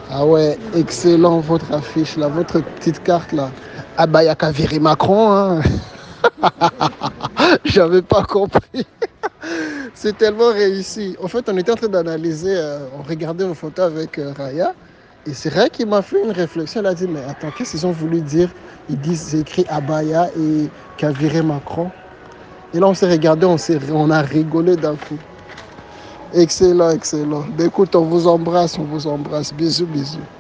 Ah ouais, excellent votre affiche là, votre petite carte là. Ah bah, il n'y a qu'à virer Macron, hein. J'avais pas compris. C'est tellement réussi. En fait, on était en train d'analyser, on regardait vos photos avec Raya. Et c'est vrai qu'il m'a fait une réflexion. Elle a dit, mais attends, qu'est-ce qu'ils ont voulu dire? Ils disent, c'est écrit Abaya et qu'a viré Macron. Et là, on s'est regardé, on a rigolé d'un coup. Excellent, excellent. Ben, écoute, on vous embrasse, on vous embrasse. Bisous, bisous.